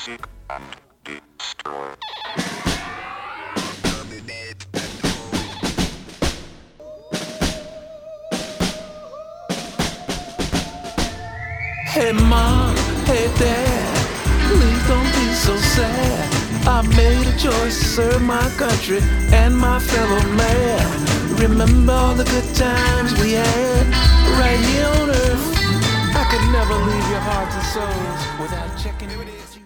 Seek and destroy. Hey mom, hey dad, please don't be so sad. I made a choice to serve my country and my fellow man. Remember all the good times we had right here on earth. I could never leave your hearts and souls without checking.